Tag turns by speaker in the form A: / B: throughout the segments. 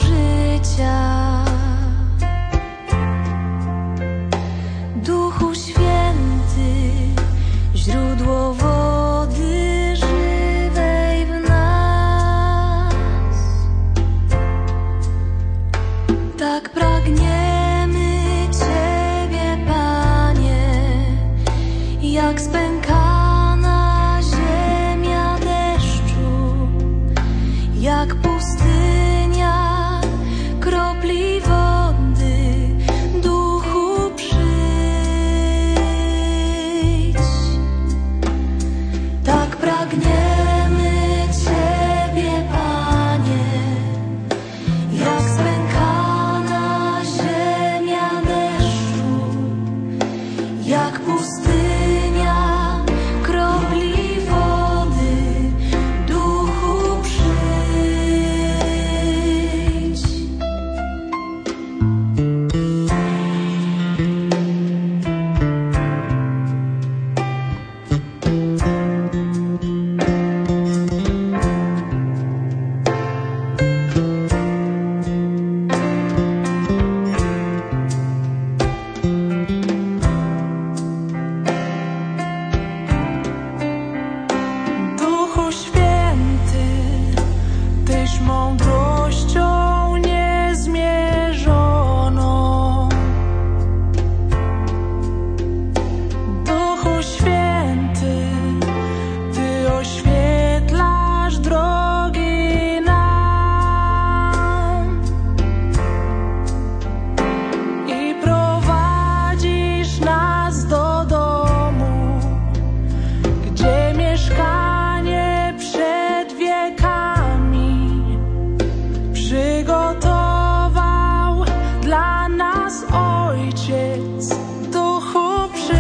A: życia. Duchu Święty, źródło wody żywej w nas. Tak pragniemy Ciebie, Panie, jak spękana ziemia deszczu, jak pustynia kropli wody. Duchu, przyjdź. Tak pragniemy Ciebie, Panie, jak spękana ziemia deszczu, jak pustynia kropli wody. Duchu, przyjdź. Duchu Święty, Tyś mądrością niezmierzoną. Duchu Święty, Ty oświetlasz drogi nam i prowadzisz nas do domu, gdzie mieszkanie przed wiekami przygotował dla nas Ojciec. Duchu, przyjdź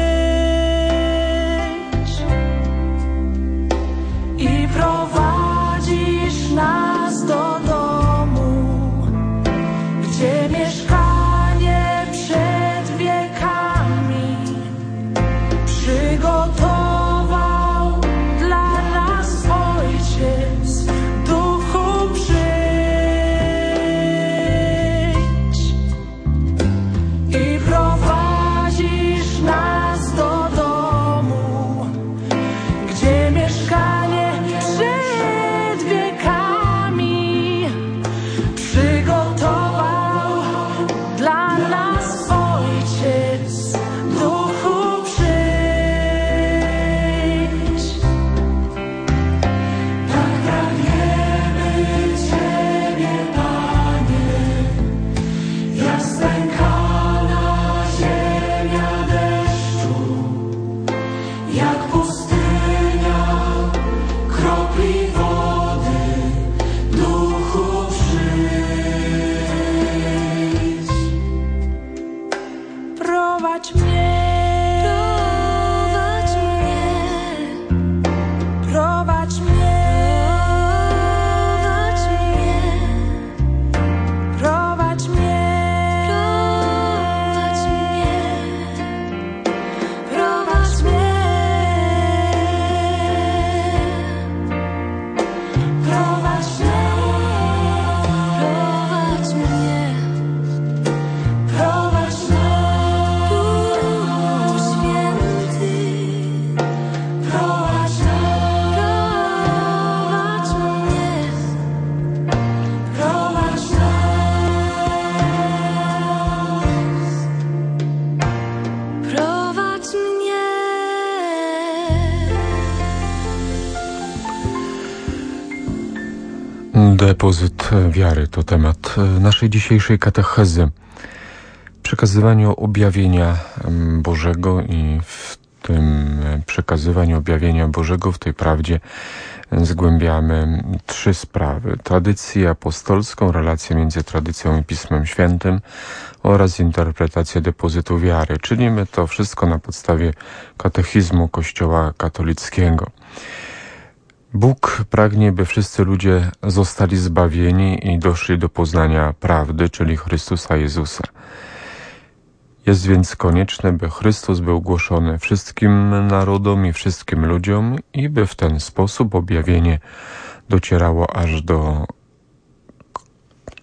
A: i prowadzisz nas do domu, gdzie mieszkanie przed wiekami przygotował dla nas Ojciec. Duchu, przyjdź i prowadzisz nas do domu, gdzie mieszkanie przed wiekami przygotował dla nas Ojciec. Duchu, przyjdź. Tak pragniemy Ciebie, Panie, jak spękana ziemia deszczu, jak pustynia kropli wody. Duchu, przyjdź. Prowadź mnie, prowadź mnie, prowadź mnie, prowadź mnie, prowadź mnie, prowadź mnie, prowadź mnie, prowadź mnie, prowadź mnie. Duchu Święty, prowadź mnie, prowadź mnie, prowadź nas, prowadź mnie.
B: Depozyt wiary to temat naszej dzisiejszej katechezy. Przekazywaniu objawienia Bożego i w tym przekazywaniu objawienia Bożego, w tej prawdzie zgłębiamy 3 sprawy. Tradycję apostolską, relację między tradycją i Pismem Świętym oraz interpretację depozytu wiary. Czynimy to wszystko na podstawie katechizmu Kościoła katolickiego. Bóg pragnie, by wszyscy ludzie zostali zbawieni i doszli do poznania prawdy, czyli Chrystusa Jezusa. Jest więc konieczne, by Chrystus był głoszony wszystkim narodom i wszystkim ludziom i by w ten sposób objawienie docierało aż do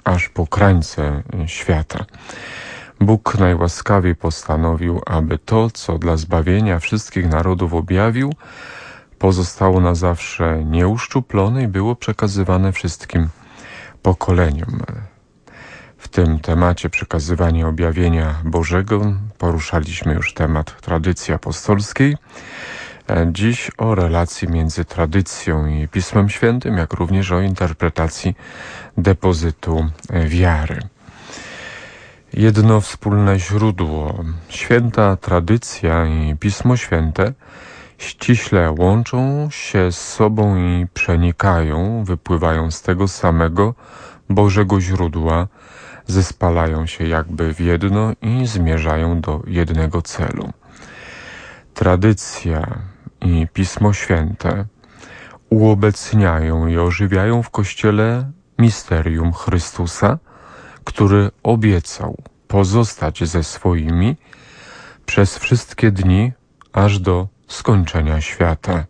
B: aż po krańce świata. Bóg najłaskawiej postanowił, aby to, co dla zbawienia wszystkich narodów objawił, pozostało na zawsze nieuszczuplone i było przekazywane wszystkim pokoleniom. W tym temacie przekazywania objawienia Bożego poruszaliśmy już temat tradycji apostolskiej. Dziś o relacji między tradycją i Pismem Świętym, jak również o interpretacji depozytu wiary. Jedno wspólne źródło. Święta tradycja i Pismo Święte ściśle łączą się z sobą i przenikają, wypływają z tego samego Bożego źródła, zespalają się jakby w jedno i zmierzają do jednego celu. Tradycja i Pismo Święte uobecniają i ożywiają w Kościele misterium Chrystusa, który obiecał pozostać ze swoimi przez wszystkie dni, aż do skończenia świata.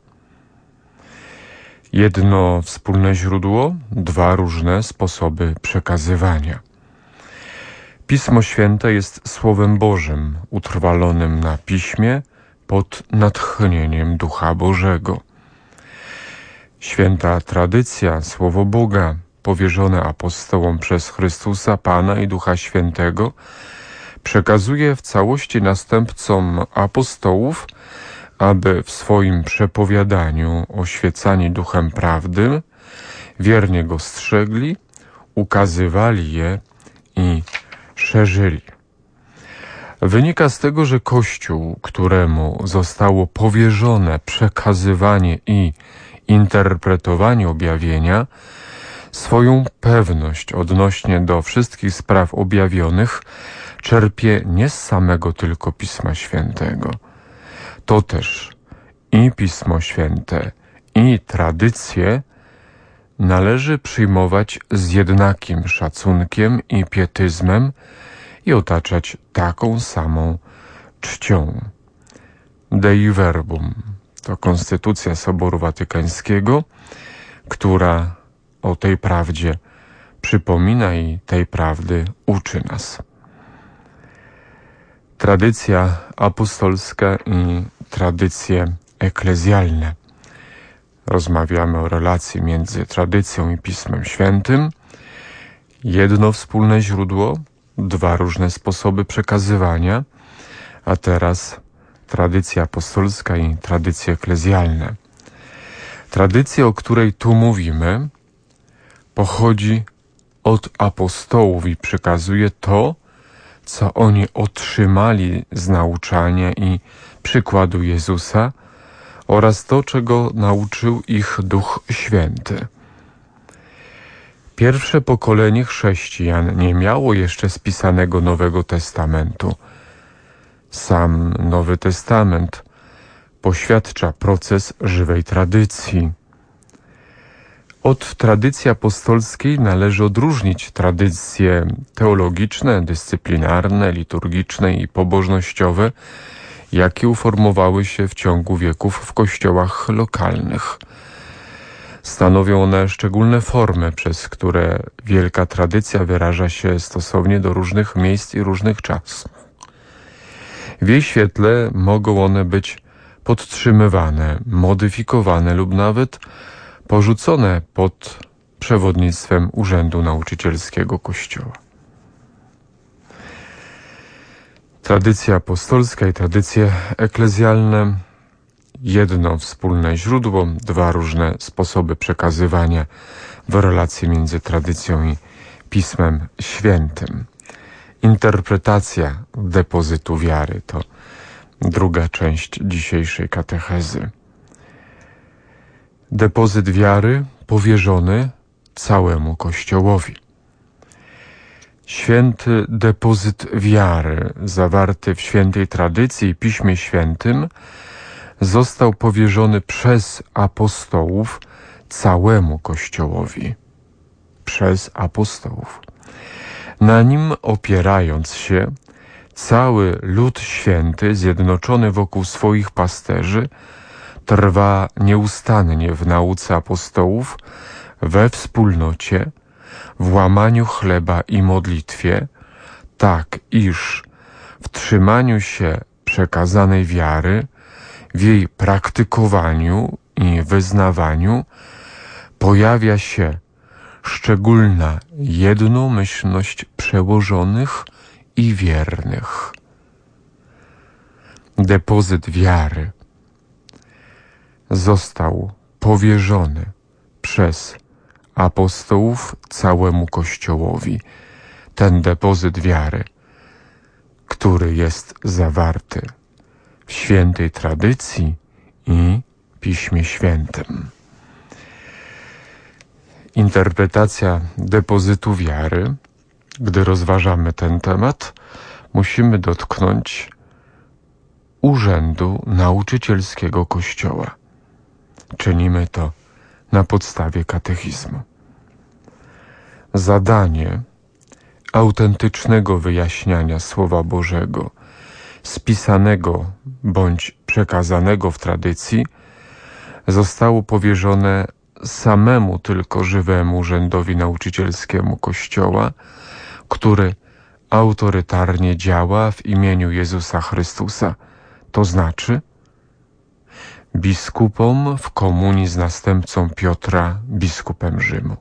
B: Jedno wspólne źródło, dwa różne sposoby przekazywania. Pismo Święte jest Słowem Bożym, utrwalonym na Piśmie pod natchnieniem Ducha Bożego. Święta tradycja, Słowo Boga, powierzone apostołom przez Chrystusa, Pana i Ducha Świętego, przekazuje w całości następcom apostołów, aby w swoim przepowiadaniu oświecani Duchem Prawdy wiernie go strzegli, ukazywali je i szerzyli. Wynika z tego, że Kościół, któremu zostało powierzone przekazywanie i interpretowanie objawienia, swoją pewność odnośnie do wszystkich spraw objawionych czerpie nie z samego tylko Pisma Świętego. To też i Pismo Święte, i tradycję należy przyjmować z jednakim szacunkiem i pietyzmem i otaczać taką samą czcią. Dei Verbum to konstytucja Soboru Watykańskiego, która o tej prawdzie przypomina i tej prawdy uczy nas. Tradycja apostolska i tradycje eklezjalne. Rozmawiamy o relacji między tradycją i Pismem Świętym. Jedno wspólne źródło, dwa różne sposoby przekazywania, a teraz tradycja apostolska i tradycje eklezjalne. Tradycja, o której tu mówimy, pochodzi od apostołów i przekazuje to, co oni otrzymali z nauczania i przykładu Jezusa oraz to, czego nauczył ich Duch Święty. Pierwsze pokolenie chrześcijan nie miało jeszcze spisanego Nowego Testamentu. Sam Nowy Testament poświadcza proces żywej tradycji. Od tradycji apostolskiej należy odróżnić tradycje teologiczne, dyscyplinarne, liturgiczne i pobożnościowe, jakie uformowały się w ciągu wieków w kościołach lokalnych. Stanowią one szczególne formy, przez które wielka tradycja wyraża się stosownie do różnych miejsc i różnych czasów. W jej świetle mogą one być podtrzymywane, modyfikowane lub nawet porzucone pod przewodnictwem Urzędu Nauczycielskiego Kościoła. Tradycja apostolska i tradycje eklezjalne, jedno wspólne źródło, dwa różne sposoby przekazywania w relacji między tradycją i Pismem Świętym. Interpretacja depozytu wiary to druga część dzisiejszej katechezy. Depozyt wiary powierzony całemu Kościołowi. Święty depozyt wiary, zawarty w świętej tradycji i Piśmie Świętym, został powierzony przez apostołów całemu Kościołowi. Przez apostołów. Na nim opierając się, cały lud święty, zjednoczony wokół swoich pasterzy, trwa nieustannie w nauce apostołów, we wspólnocie, w łamaniu chleba i modlitwie, tak iż w trzymaniu się przekazanej wiary, w jej praktykowaniu i wyznawaniu pojawia się szczególna jednomyślność przełożonych i wiernych. Depozyt wiary został powierzony przez apostołów całemu Kościołowi. Ten depozyt wiary, który jest zawarty w świętej tradycji i Piśmie Świętym. Interpretacja depozytu wiary, gdy rozważamy ten temat, musimy dotknąć urzędu nauczycielskiego Kościoła. Czynimy to na podstawie katechizmu. Zadanie autentycznego wyjaśniania Słowa Bożego, spisanego bądź przekazanego w tradycji, zostało powierzone samemu tylko żywemu urzędowi nauczycielskiemu Kościoła, który autorytarnie działa w imieniu Jezusa Chrystusa, to znaczy biskupom w komunii z następcą Piotra, biskupem Rzymu.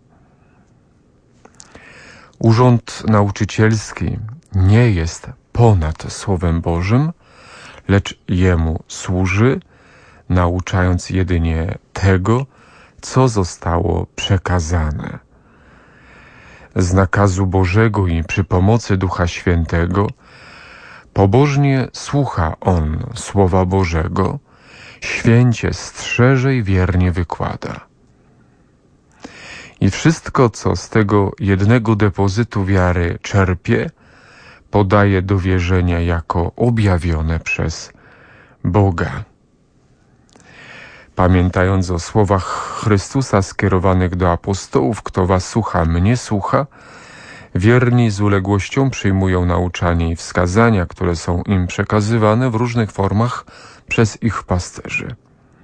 B: Urząd nauczycielski nie jest ponad Słowem Bożym, lecz jemu służy, nauczając jedynie tego, co zostało przekazane. Z nakazu Bożego i przy pomocy Ducha Świętego pobożnie słucha on Słowa Bożego, święcie strzeże i wiernie wykłada. I wszystko, co z tego jednego depozytu wiary czerpie, podaje do wierzenia jako objawione przez Boga. Pamiętając o słowach Chrystusa skierowanych do apostołów, kto was słucha, mnie słucha, wierni z uległością przyjmują nauczanie i wskazania, które są im przekazywane w różnych formach przez ich pasterzy.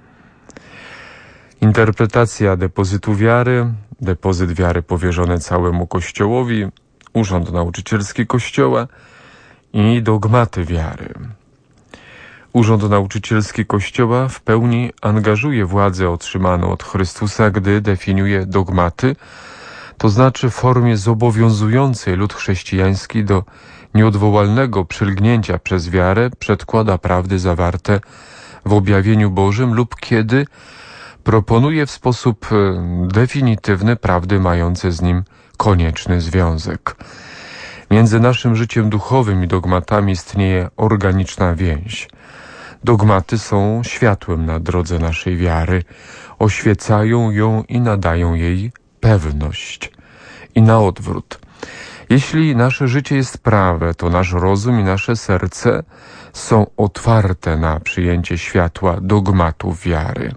B: Interpretacja depozytu wiary, depozyt wiary powierzony całemu Kościołowi, urząd nauczycielski Kościoła i dogmaty wiary. Urząd nauczycielski Kościoła w pełni angażuje władzę otrzymaną od Chrystusa, gdy definiuje dogmaty, to znaczy w formie zobowiązującej lud chrześcijański do nieodwołalnego przylgnięcia przez wiarę przedkłada prawdy zawarte w objawieniu Bożym lub kiedy proponuje w sposób definitywny prawdy mające z nim konieczny związek. Między naszym życiem duchowym i dogmatami istnieje organiczna więź. Dogmaty są światłem na drodze naszej wiary, oświecają ją i nadają jej pewność. I na odwrót. Jeśli nasze życie jest prawe, to nasz rozum i nasze serce są otwarte na przyjęcie światła dogmatów wiary.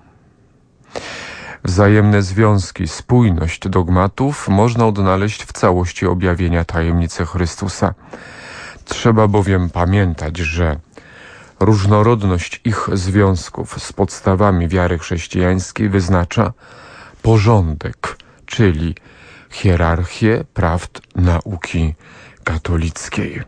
B: Wzajemne związki, spójność dogmatów można odnaleźć w całości objawienia tajemnicy Chrystusa. Trzeba bowiem pamiętać, że różnorodność ich związków z podstawami wiary chrześcijańskiej wyznacza porządek, czyli hierarchię prawd nauki katolickiej.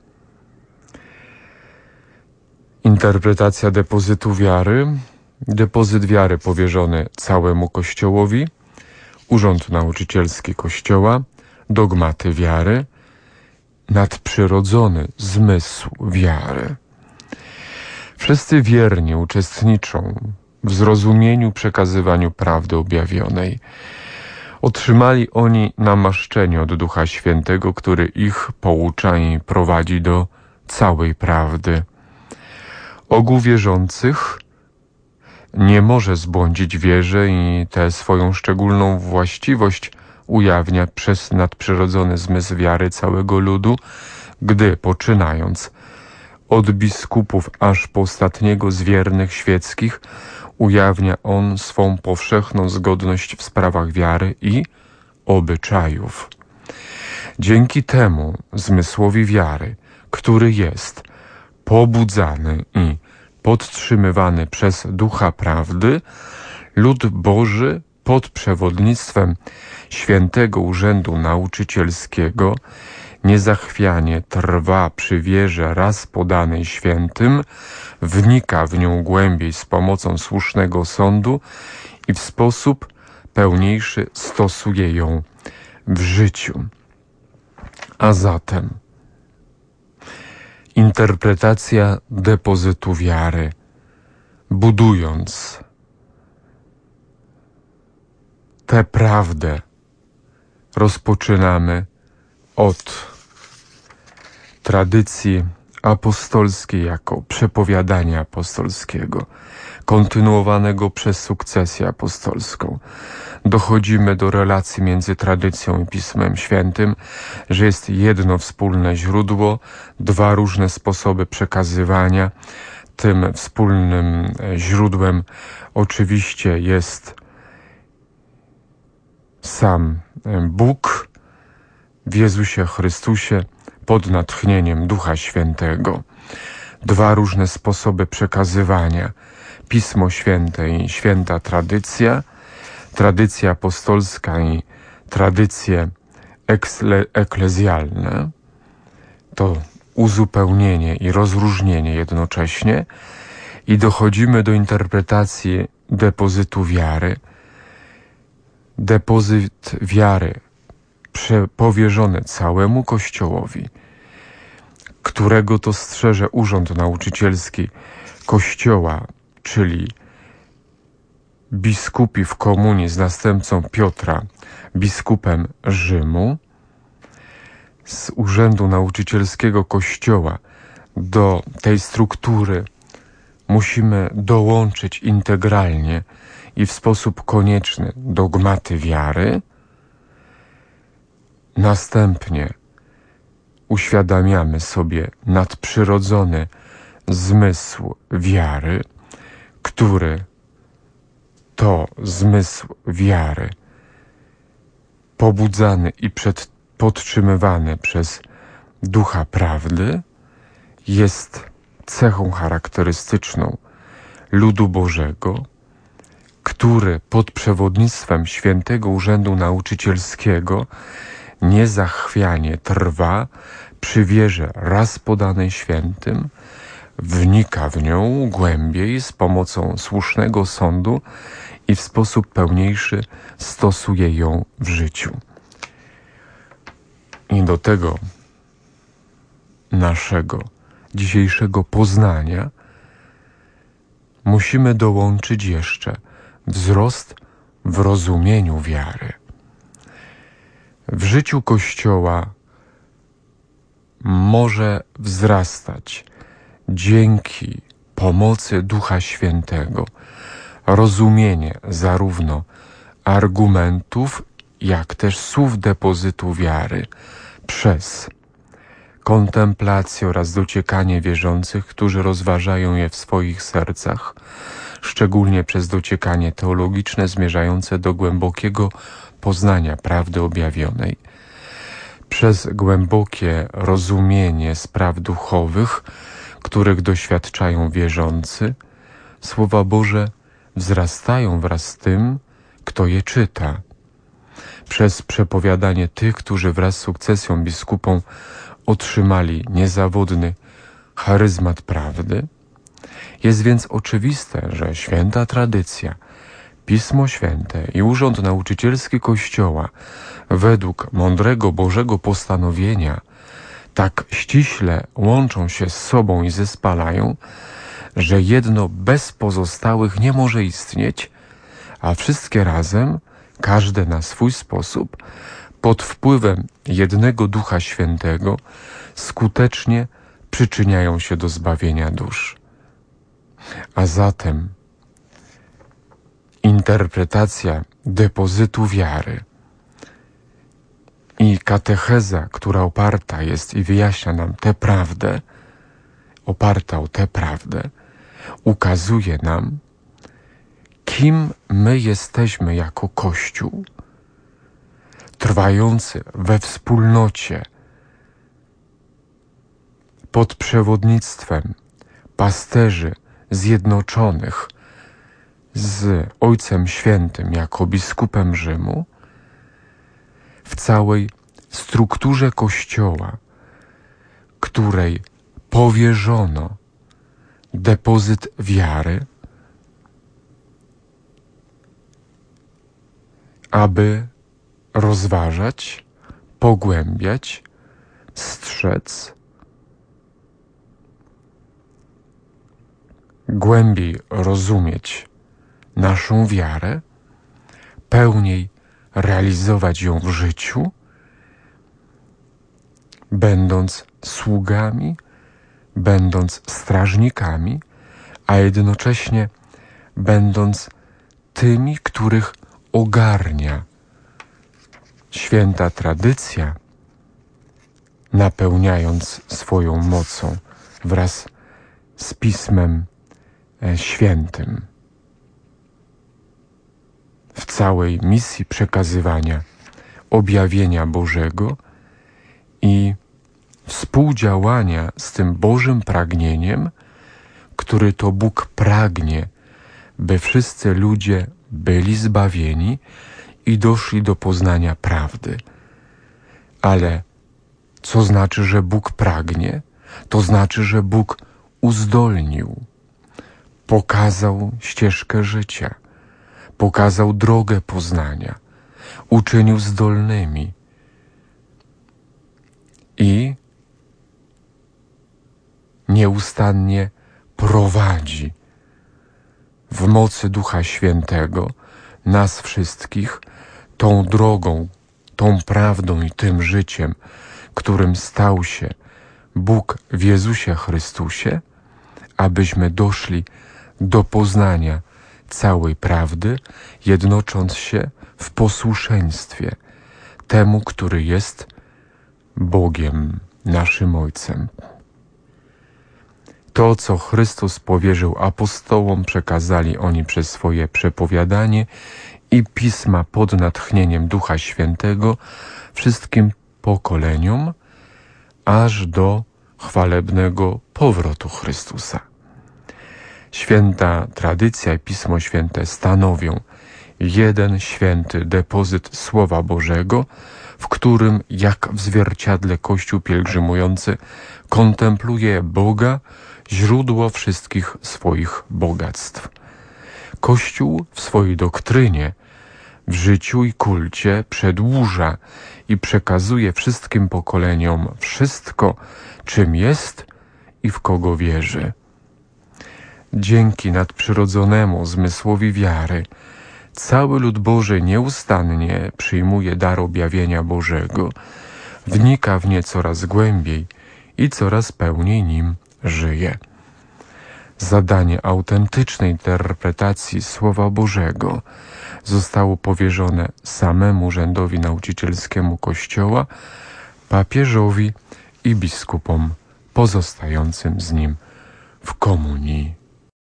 B: Interpretacja depozytu wiary. Depozyt wiary powierzony całemu Kościołowi, urząd nauczycielski Kościoła, dogmaty wiary, nadprzyrodzony zmysł wiary. Wszyscy wiernie uczestniczą w zrozumieniu, przekazywaniu prawdy objawionej. Otrzymali oni namaszczenie od Ducha Świętego, który ich poucza i prowadzi do całej prawdy. Ogół wierzących nie może zbłądzić wierze i tę swoją szczególną właściwość ujawnia przez nadprzyrodzony zmysł wiary całego ludu, gdy poczynając od biskupów aż po ostatniego z wiernych świeckich ujawnia on swą powszechną zgodność w sprawach wiary i obyczajów. Dzięki temu zmysłowi wiary, który jest pobudzany i podtrzymywany przez Ducha Prawdy, lud Boży pod przewodnictwem Świętego Urzędu Nauczycielskiego niezachwianie trwa przy wierze raz podanej świętym, wnika w nią głębiej z pomocą słusznego sądu i w sposób pełniejszy stosuje ją w życiu. A zatem interpretacja depozytu wiary, budując tę prawdę, rozpoczynamy od tradycji apostolskiej jako przepowiadania apostolskiego, kontynuowanego przez sukcesję apostolską. Dochodzimy do relacji między tradycją i Pismem Świętym, że jest jedno wspólne źródło, dwa różne sposoby przekazywania. Tym wspólnym źródłem oczywiście jest sam Bóg w Jezusie Chrystusie pod natchnieniem Ducha Świętego. Dwa różne sposoby przekazywania. Pismo Święte i święta tradycja, tradycja apostolska i tradycje eklezjalne. To uzupełnienie i rozróżnienie jednocześnie i dochodzimy do interpretacji depozytu wiary. Depozyt wiary powierzony całemu Kościołowi, którego to strzeże Urząd Nauczycielski Kościoła, czyli biskupi w komunii z następcą Piotra, biskupem Rzymu, z Urzędu Nauczycielskiego Kościoła do tej struktury musimy dołączyć integralnie i w sposób konieczny dogmaty wiary. Następnie uświadamiamy sobie nadprzyrodzony zmysł wiary, który to zmysł wiary pobudzany i podtrzymywany przez Ducha Prawdy jest cechą charakterystyczną ludu Bożego, który pod przewodnictwem Świętego Urzędu Nauczycielskiego niezachwianie trwa przy wierze raz podanej świętym, wnika w nią głębiej z pomocą słusznego sądu i w sposób pełniejszy stosuje ją w życiu. I do tego naszego dzisiejszego poznania musimy dołączyć jeszcze wzrost w rozumieniu wiary. W życiu Kościoła może wzrastać dzięki pomocy Ducha Świętego rozumienie zarówno argumentów, jak też słów depozytu wiary przez kontemplację oraz dociekanie wierzących, którzy rozważają je w swoich sercach, szczególnie przez dociekanie teologiczne zmierzające do głębokiego poznania prawdy objawionej, przez głębokie rozumienie spraw duchowych, których doświadczają wierzący, Słowa Boże wzrastają wraz z tym, kto je czyta. Przez przepowiadanie tych, którzy wraz z sukcesją biskupą otrzymali niezawodny charyzmat prawdy, jest więc oczywiste, że święta tradycja, Pismo Święte i Urząd Nauczycielski Kościoła według mądrego Bożego postanowienia tak ściśle łączą się z sobą i zespalają, że jedno bez pozostałych nie może istnieć, a wszystkie razem, każde na swój sposób, pod wpływem jednego Ducha Świętego skutecznie przyczyniają się do zbawienia dusz. A zatem interpretacja depozytu wiary i katecheza, która oparta jest i wyjaśnia nam tę prawdę, oparta o tę prawdę, ukazuje nam, kim my jesteśmy jako Kościół, trwający we wspólnocie, pod przewodnictwem pasterzy zjednoczonych z Ojcem Świętym jako biskupem Rzymu, w całej strukturze Kościoła, której powierzono depozyt wiary, aby rozważać, pogłębiać, strzec, głębiej rozumieć naszą wiarę, pełniej realizować ją w życiu, będąc sługami, będąc strażnikami, a jednocześnie będąc tymi, których ogarnia święta tradycja, napełniając swoją mocą wraz z Pismem Świętym. W całej misji przekazywania objawienia Bożego i współdziałania z tym Bożym pragnieniem, który to Bóg pragnie, by wszyscy ludzie byli zbawieni i doszli do poznania prawdy. Ale co znaczy, że Bóg pragnie? To znaczy, że Bóg uzdolnił, pokazał ścieżkę życia, pokazał drogę poznania, uczynił zdolnymi i nieustannie prowadzi w mocy Ducha Świętego nas wszystkich tą drogą, tą prawdą i tym życiem, którym stał się Bóg w Jezusie Chrystusie, abyśmy doszli do poznania całej prawdy, jednocząc się w posłuszeństwie temu, który jest Bogiem, naszym Ojcem. To, co Chrystus powierzył apostołom, przekazali oni przez swoje przepowiadanie i pisma pod natchnieniem Ducha Świętego wszystkim pokoleniom, aż do chwalebnego powrotu Chrystusa. Święta tradycja i Pismo Święte stanowią jeden święty depozyt Słowa Bożego, w którym jak w zwierciadle Kościół pielgrzymujący kontempluje Boga, źródło wszystkich swoich bogactw. Kościół w swojej doktrynie, w życiu i kulcie przedłuża i przekazuje wszystkim pokoleniom wszystko, czym jest i w kogo wierzy. Dzięki nadprzyrodzonemu zmysłowi wiary cały lud Boży nieustannie przyjmuje dar objawienia Bożego, wnika w nie coraz głębiej i coraz pełniej nim żyje. Zadanie autentycznej interpretacji Słowa Bożego zostało powierzone samemu urzędowi nauczycielskiemu Kościoła, papieżowi i biskupom pozostającym z nim w komunii.